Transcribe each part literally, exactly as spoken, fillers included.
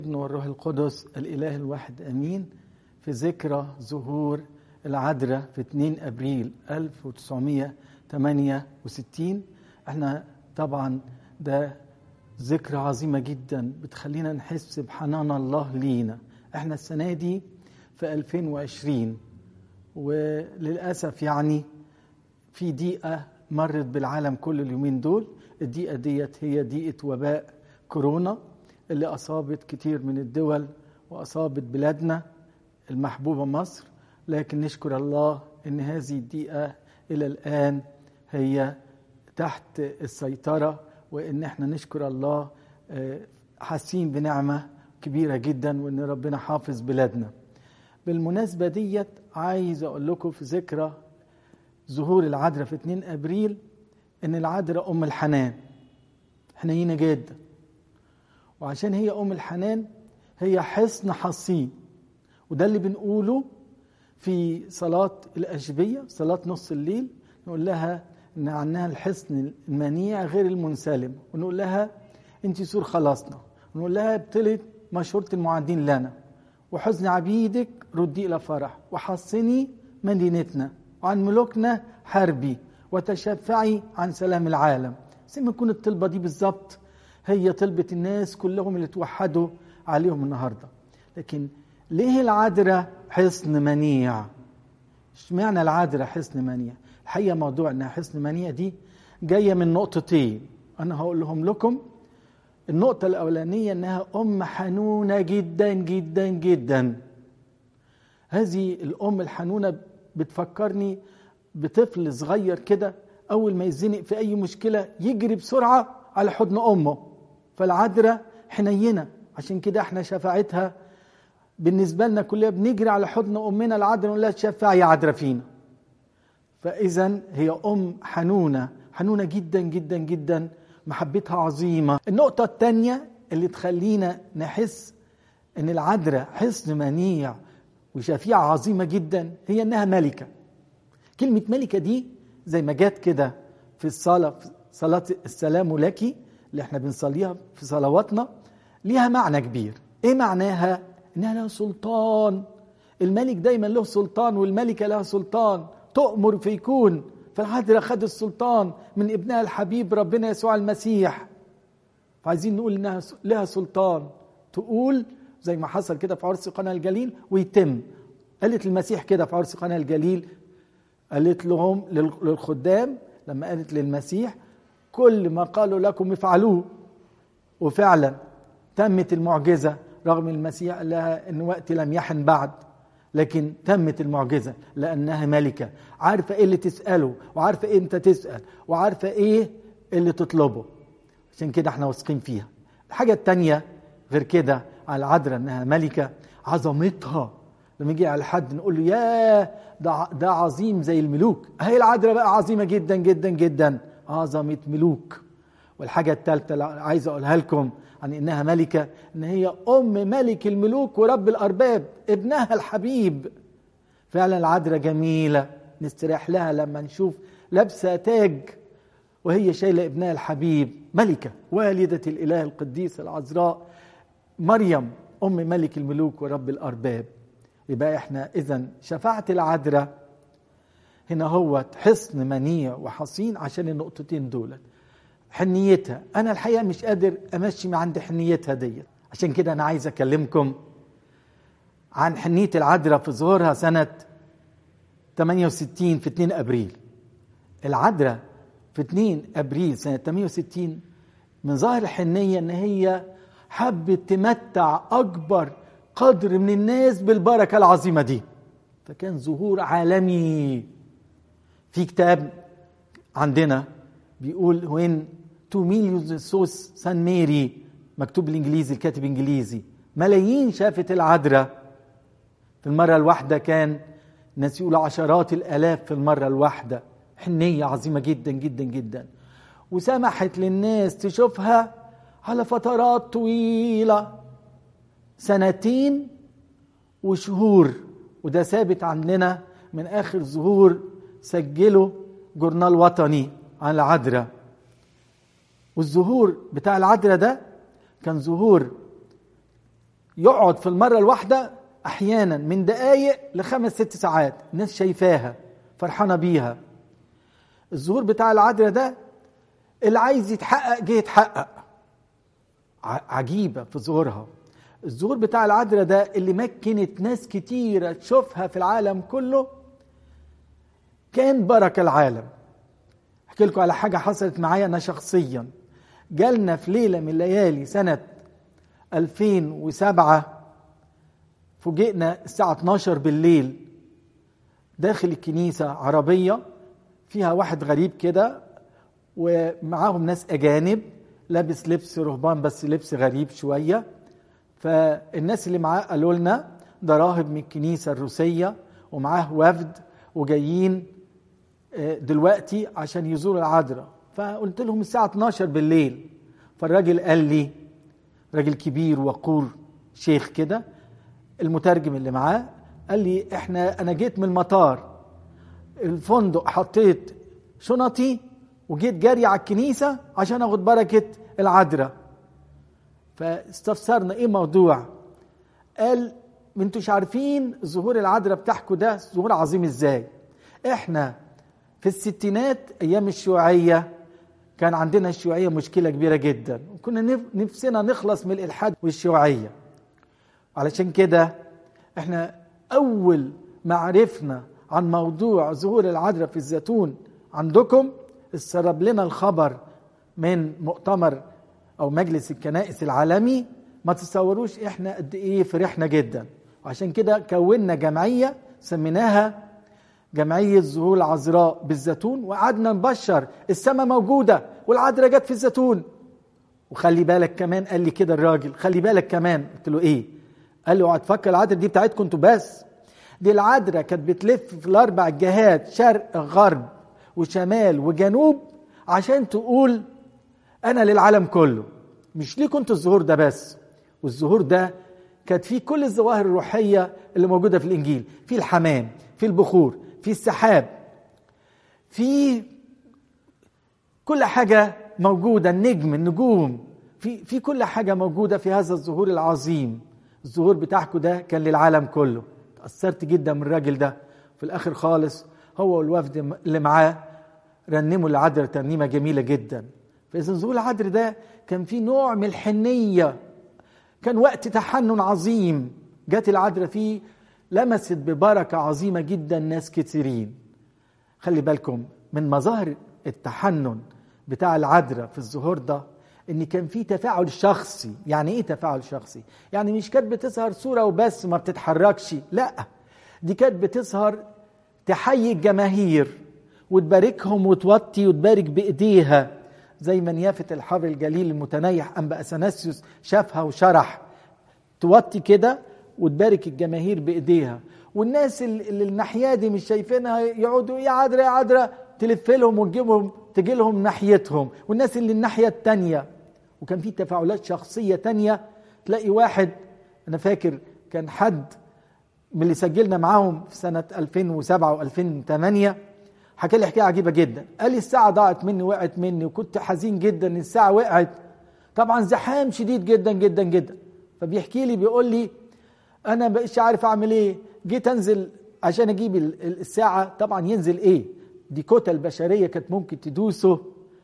الابن والروح القدس الإله الواحد أمين. في ذكرى ظهور العذراء في اثنين أبريل ألف وتسعمائة وثمانية وستين. احنا طبعا ده ذكرى عظيمة جدا بتخلينا نحس بحنان الله لينا. احنا السنة دي في ألفين وعشرين، وللأسف يعني في ضيقة مرت بالعالم كل اليومين دول. الضيقة ديت هي ضيقة وباء كورونا اللي أصابت كتير من الدول وأصابت بلادنا المحبوبة مصر، لكن نشكر الله إن هذه الضيقة إلى الآن هي تحت السيطرة، وإن احنا نشكر الله حاسين بنعمة كبيرة جدا وإن ربنا حافظ بلادنا. بالمناسبة ديت عايز أقول لكم في ذكرى ظهور العذراء في اثنين أبريل إن العذراء أم الحنان، حنينة جدا، وعشان هي أم الحنان هي حصن حصين، وده اللي بنقوله في صلاة الأشبية، صلاة نص الليل. نقول لها إن عنها الحصن المنيع غير المنسلم، ونقول لها أنت سور خلاصنا، ونقول لها ابتلت مشورة المعادين لنا، وحزن عبيدك ردي إلى فرح، وحصني مدينتنا وعن ملوكنا حربي، وتشفعي عن سلام العالم. زي ما يكون الطلبة دي بالظبط هي طلبة الناس كلهم اللي توحدوا عليهم النهاردة. لكن ليه العذراء حصن منيع؟ اشمعنى العذراء حصن منيع؟ الحقيقة موضوع انها حصن منيع دي جاية من نقطتين انا هقول لهم لكم. النقطة الاولانية انها ام حنونة جدا جدا جدا. هذه الام الحنونة بتفكرني بطفل صغير كده، اول ما يزنق في اي مشكلة يجري بسرعة على حضن امه. فالعذراء حنينة، عشان كده احنا شفاعتها بالنسبة لنا كلنا بنجري على حضن امنا العذراء ونقول لها تشفعي يا عذراء فينا. فاذا هي ام حنونة حنونة جدا جدا جدا، محبتها عظيمة. النقطة الثانية اللي تخلينا نحس ان العذراء حصن منيع وشفيعة عظيمة جدا هي انها ملكة. كلمة ملكة دي زي ما جات كده في الصلاة، صلاة السلام لك اللي احنا بنصليها في صلواتنا، ليها معنى كبير. ايه معناها؟ انها لها سلطان. الملك دايما له سلطان، والملكة لها سلطان، تؤمر فيكون. فالعذراء خد السلطان من ابنها الحبيب ربنا يسوع المسيح. فعايزين نقول انها لها سلطان، تقول زي ما حصل كده في عرس قنا الجليل ويتم. قالت المسيح كده في عرس قنا الجليل، قالت لهم للخدام لما قالت للمسيح كل ما قالوا لكم افعلوه. وفعلا تمت المعجزة، رغم المسيح قال لها ان وقت لم يحن بعد، لكن تمت المعجزة لأنها ملكة، عارفة ايه اللي تسأله، وعارفة ايه انت تسأل، وعارفة ايه اللي تطلبه. عشان كده احنا واثقين فيها. الحاجة التانية غير كده على العذراء انها ملكة، عظمتها. لما يجي على حد نقول له يا ده, ده عظيم زي الملوك، هي العذراء بقى عظيمة جدا جدا جدا، عظمة ملوك. والحاجة الثالثة اللي عايز أقولها لكم عن إنها ملكة، إن هي أم ملك الملوك ورب الأرباب، ابنها الحبيب. فعلا العذراء جميلة، نستريح لها لما نشوف لابسة تاج وهي شايلة ابنها الحبيب. ملكة، والدة الإله القديس العذراء مريم، أم ملك الملوك ورب الأرباب. يبقى إحنا إذن شفاعة العذراء هنا هو حصن منيع وحصين عشان النقطتين دول. حنيتها، أنا الحقيقة مش قادر أمشي مع عند حنيتها دي، عشان كده أنا عايز أكلمكم عن حنية العذراء في ظهورها سنة ثمانية وستين في اثنين أبريل. العذراء في اثنين أبريل سنة ثمانية وستين من ظاهر الحنية إن هي حبت تمتع أكبر قدر من الناس بالبركة العظيمة دي. فكان ظهور عالمي. في كتاب عندنا بيقول وين تو مليون سوس سان ميري، مكتوب بالانجليزي، الكاتب انجليزي. ملايين شافت العذراء في المرة الواحدة، كان ناس يقولوا عشرات الالاف في المرة الواحدة. حنية عظيمة جدا جدا جدا، وسمحت للناس تشوفها على فترات طويلة، سنتين وشهور. وده ثابت عندنا من آخر ظهور سجله جورنال وطني عن العذراء. والظهور بتاع العذراء ده كان ظهور يقعد في المرة الواحدة أحيانا من دقايق لخمس ست ساعات، الناس شايفاها فرحانة بيها. الظهور بتاع العذراء ده اللي عايز يتحقق جه يتحقق، عجيبة في ظهورها. الظهور بتاع العذراء ده اللي مكنت ناس كتيرة تشوفها في العالم كله، كان بركة العالم. احكي لكم على حاجة حصلت معايا أنا شخصيا. جالنا في ليلة من الليالي سنة ألفين وسبعة، فوجئنا الساعة اتناشر بالليل داخل الكنيسة عربية فيها واحد غريب كده ومعاهم ناس أجانب لابس لبس رهبان بس لبس غريب شوية. فالناس اللي معاه قالوا لنا ده راهب من الكنيسة الروسية ومعاه وفد وجايين دلوقتي عشان يزوروا العذراء. فقلت لهم الساعة اتناشر بالليل. فالراجل قال لي، راجل كبير وقور شيخ كده، المترجم اللي معاه قال لي احنا انا جيت من المطار الفندق، حطيت شنطي وجيت جاري على الكنيسة عشان اخد بركة العذراء. فاستفسرنا ايه موضوع. قال ما انتوش عارفين ظهور العذراء بتاعكم ده ظهور عظيم ازاي. احنا في الستينات ايام الشيوعية كان عندنا الشيوعية مشكلة كبيرة جدا، وكنا نفسنا نخلص من الإلحاد والشيوعية. علشان كده احنا اول ما عرفنا عن موضوع ظهور العذراء في الزيتون عندكم استرب لنا الخبر من مؤتمر او مجلس الكنائس العالمي. ما تصوروش احنا قد ايه فرحنا جدا. وعشان كده كوننا جمعية سميناها جمعية ظهور العذراء بالزيتون، وقعدنا نبشر السماء موجودة والعذراء جت في الزيتون. وخلي بالك كمان، قال لي كده الراجل، خلي بالك كمان. قلت له ايه؟ قال له هتفكر العذراء دي بتاعتكم انتوا بس؟ دي العذراء كانت بتلف في الاربع جهات، شرق غرب وشمال وجنوب، عشان تقول انا للعالم كله، مش ليكم انتوا الظهور ده بس. والظهور ده كانت فيه كل الظواهر الروحية اللي موجودة في الانجيل، في الحمام، في البخور، في السحاب، في كل حاجة موجودة، النجم، النجوم، في في كل حاجة موجودة في هذا الظهور العظيم. الظهور بتاعكم ده كان للعالم كله. تأثرت جدا من الراجل ده. في الآخر خالص هو والوفد اللي معاه رنموا العذراء ترنيمة جميلة جدا. فإذا ظهور العذراء ده كان فيه نوع من الحنية، كان وقت تحنن عظيم جات العذراء فيه، لمست ببركة عظيمة جدا ناس كثيرين. خلي بالكم من مظاهر التحنن بتاع العذراء في الظهور ده ان كان في تفاعل شخصي. يعني ايه تفاعل شخصي؟ يعني مش كانت بتظهر صورة وبس ما بتتحركش، لا، دي كانت بتظهر تحيي الجماهير وتباركهم وتوطي وتبارك بايديها، زي ما نيافة الحر الجليل المتنيح أنبا أثناسيوس شافها وشرح، توطي كده وتبارك الجماهير بايديها. والناس اللي الناحيه دي مش شايفينها يقعدوا يا عذراء يا عذراء، تلف لهم وتجيبهم تجي لهم ناحيتهم. والناس اللي الناحيه الثانيه. وكان في تفاعلات شخصيه ثانيه. تلاقي واحد، انا فاكر كان حد من اللي سجلنا معاهم في سنه ألفين وسبعة وألفين وثمانية حكى لي حكايه عجيبه جدا. قال لي الساعه ضاعت مني، وقعت مني، وكنت حزين جدا ان الساعه وقعت. طبعا زحام شديد جدا جدا جدا. فبيحكي لي بيقول لي انا بقيتش عارف اعمل ايه، جيت انزل عشان اجيب الساعه. طبعا ينزل ايه؟ دي كتل بشريه كانت ممكن تدوسه.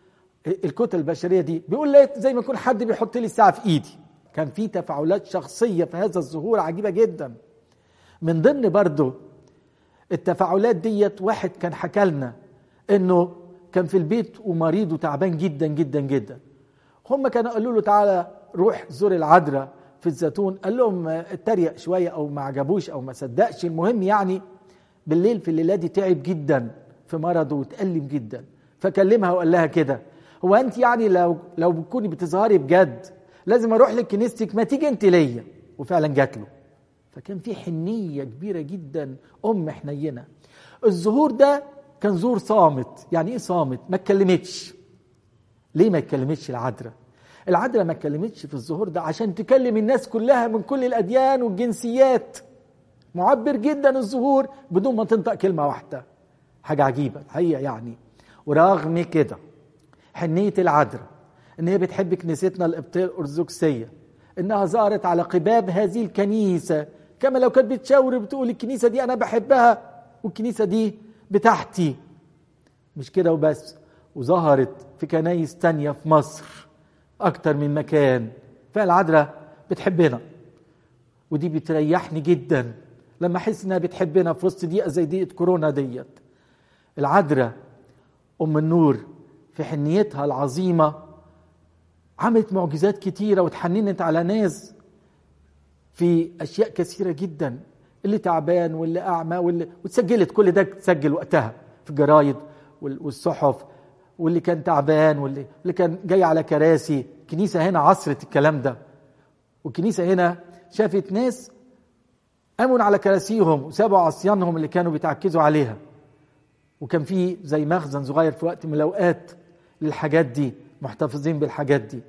الكتل البشريه دي بيقول لي زي ما يكون حد بيحط لي الساعه في ايدي. كان في تفاعلات شخصيه في هذا الظهور عجيبه جدا. من ضمن برضو التفاعلات ديت واحد كان حكى لنا انه كان في البيت ومريض وتعبان جدا جدا جدا. هم كانوا قالوا له تعالى روح زور العذراء في الزيتون. قال لهم اتريق شويه او ما عجبوش او ما صدقش. المهم يعني بالليل في الليله دي تعب جدا في مرضه وتألم جدا. فكلمها وقال لها كده، هو انت يعني لو لو بتكوني بتظهري بجد لازم اروح لك كنيستك، ما تيجي انت ليا. وفعلا جات له. فكان في حنيه كبيره جدا، ام حنينه. الظهور ده كان ظهور صامت. يعني ايه صامت؟ ما اتكلمتش. ليه ما اتكلمتش العذراء؟ العذراء ما اتكلمتش في الظهور ده عشان تكلم الناس كلها من كل الاديان والجنسيات. معبر جدا الظهور بدون ما تنطق كلمه واحده. حاجه عجيبه الحقيقه يعني. ورغم كده حنيه العذراء ان هي بتحب كنيستنا القبطيه الارثوذكسيه، إنها ظهرت على قباب هذه الكنيسة، كما لو كانت بتشاور بتقول الكنيسة دي أنا بحبها والكنيسة دي بتاعتي. مش كده وبس، وظهرت في كنايس تانية في مصر أكتر من مكان. فالعذراء بتحبنا، ودي بتريحني جدا لما أحس إنها بتحبنا في وسط دقيقة زي دقيقة كورونا ديت. العذراء أم النور في حنيتها العظيمة عملت معجزات كتيرة وتحننت على ناس في أشياء كثيرة جدا، اللي تعبان واللي أعمى واللي وتسجلت كل ده، تسجل وقتها في الجرايد والصحف، واللي كان تعبان واللي اللي كان جاي على كراسي. الكنيسة هنا عصرت الكلام ده، والكنيسة هنا شافت ناس قاموا على كراسيهم وسابوا عصيانهم اللي كانوا بيتعكزوا عليها، وكان في زي مخزن صغير في وقت من الأوقات للحاجات دي، محتفظين بالحاجات دي.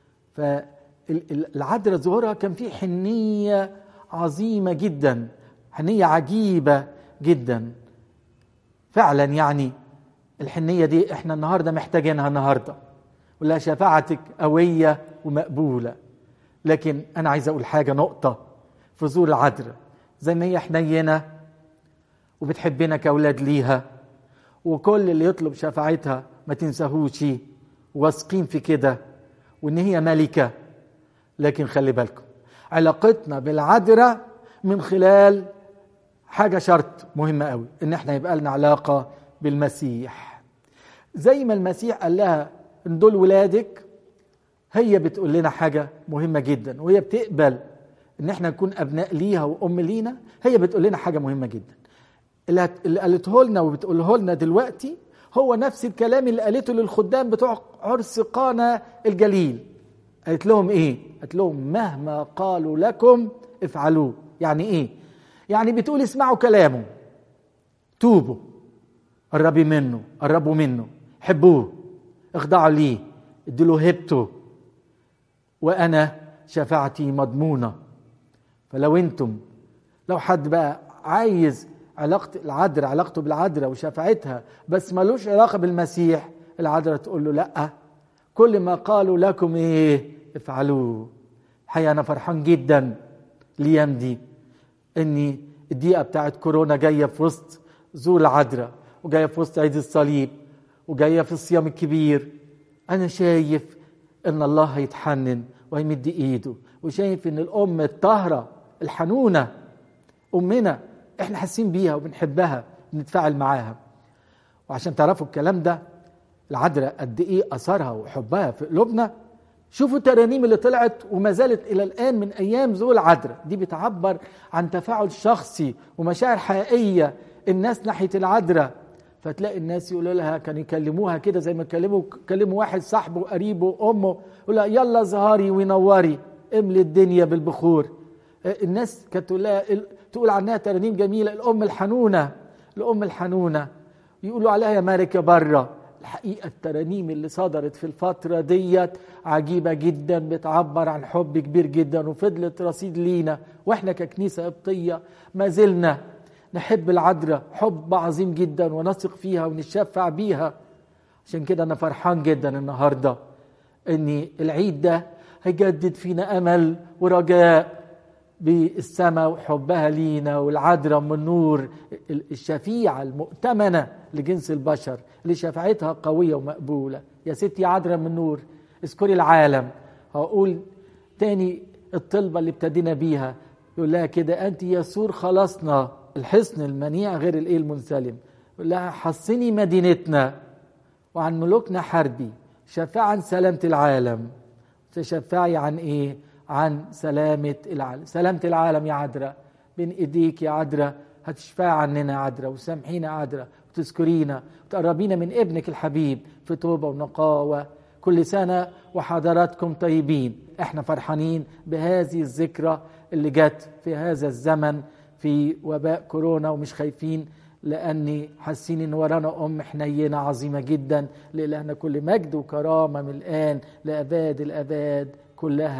فالعذراء ظهورها كان فيه حنية عظيمة جدا، حنية عجيبة جدا فعلا. يعني الحنية دي احنا النهاردة محتاجينها النهاردة، ولا شفاعتك قوية ومقبولة. لكن انا عايز اقول حاجة، نقطة في ظهور العذراء، زي ما هي حنينة وبتحبنا كأولاد ليها، وكل اللي يطلب شفاعتها ما تنساهوش، واثقين في كده وان هي ملكة. لكن خلي بالكم علاقتنا بالعذراء من خلال حاجة شرط مهمة قوي، ان احنا يبقى لنا علاقة بالمسيح. زي ما المسيح قال لها ان دول ولادك، هي بتقول لنا حاجة مهمة جدا، وهي بتقبل ان احنا نكون ابناء ليها وام لينا. هي بتقول لنا حاجة مهمة جدا، اللي قالته لنا وبتقوله لنا دلوقتي هو نفس الكلام اللي قالته للخدام بتوع عرس قانا الجليل. قالت لهم ايه؟ قالت لهم مهما قالوا لكم افعلوه. يعني ايه؟ يعني بتقول اسمعوا كلامه، توبوا، قربي منه، قربوا منه، حبوه، اخضعوا ليه، ادوا هبته، وانا شفاعتي مضمونة. فلو انتم لو حد بقى عايز علاقة العذراء، علاقته بالعذراء وشفاعتها، بس ملوش علاقة بالمسيح، العذراء تقول له لا، كل ما قالوا لكم ايه افعلوه. الحقيقة انا فرحان جدا الايام دي اني الدقيقة بتاعت كورونا جاية في وسط ظهور العذراء، وجاية في وسط عيد الصليب، وجاية في الصيام الكبير. انا شايف ان الله هيتحنن ويمد ايده، وشايف ان الام الطاهرة الحنونة امنا احنا حاسين بيها وبنحبها، بنتفاعل معاها. وعشان تعرفوا الكلام ده العذراء قد ايه اثرها وحبها في قلوبنا، شوفوا الترانيم اللي طلعت وما زالت الى الان من ايام ظهور العذراء دي، بتعبر عن تفاعل شخصي ومشاعر حقيقيه الناس ناحيه العذراء. فتلاقي الناس يقولوا لها، كانوا يكلموها كده زي ما كلموا كلموا واحد صاحبه قريبه وامه، يقول لها يلا ظهري ونوري، املي الدنيا بالبخور. الناس كانت تقول لها، تقول عنها ترانيم جميله، الام الحنونه، الام الحنونه، يقولوا عليها يا ماركه بره. الحقيقه الترانيم اللي صدرت في الفتره ديت عجيبه جدا، بتعبر عن حب كبير جدا، وفضلت رصيد لينا. واحنا ككنيسه قبطيه ما زلنا نحب العذراء حب عظيم جدا، ونثق فيها ونتشفع بيها. عشان كده انا فرحان جدا النهارده ان العيد ده هيجدد فينا امل ورجاء بالسماء وحبها لينا، والعذراء من النور الشفيعة المؤتمنة لجنس البشر اللي شفاعتها قوية ومقبولة. يا ستي عذراء من النور اذكري العالم. هقول تاني الطلبة اللي ابتدينا بيها، يقول لها كده أنت يسور خلاصنا، الحصن المنيع غير الايه المنسلم. يقول لها حصني مدينتنا وعن ملوكنا حربي، شفاعة عن سلامة العالم. تشفعي عن ايه؟ عن سلامة العالم. سلامة العالم يا عذراء بين ايديك يا عذراء، هتشفع عننا يا عذراء، وسامحينا يا عذراء، وتذكرينا وتقربينا من ابنك الحبيب في توبة ونقاوة. كل سنة وحضراتكم طيبين. احنا فرحانين بهذه الذكرى اللي جت في هذا الزمن في وباء كورونا، ومش خايفين لأني حاسين إن ورانا أم حنينة عظيمة جدا. لإلهنا كل مجد وكرامة من الآن لأباد الأباد كلها.